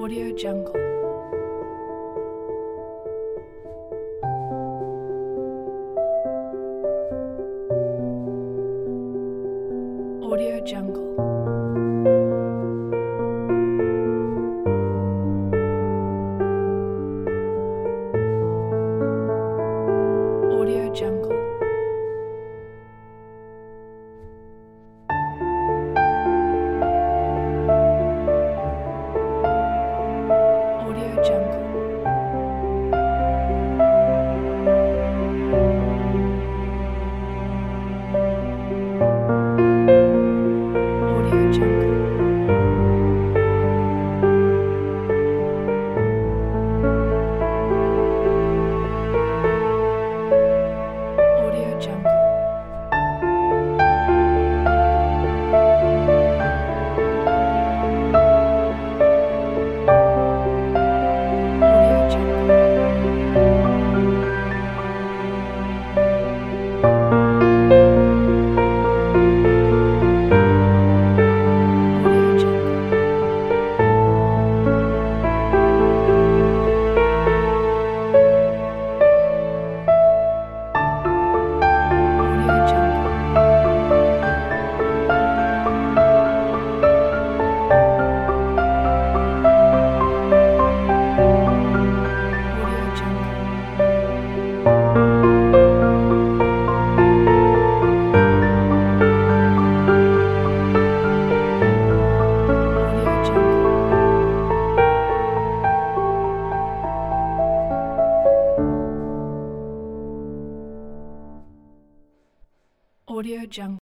Audio Jungle. Audio Jungle. Audio Jungle. Audio Jungle. Audio Jungle. Audio Jungle. Audio Jungle. Audio Jungle. Audio Jungle. Audio Jungle. Audio Jungle. Audio Jungle.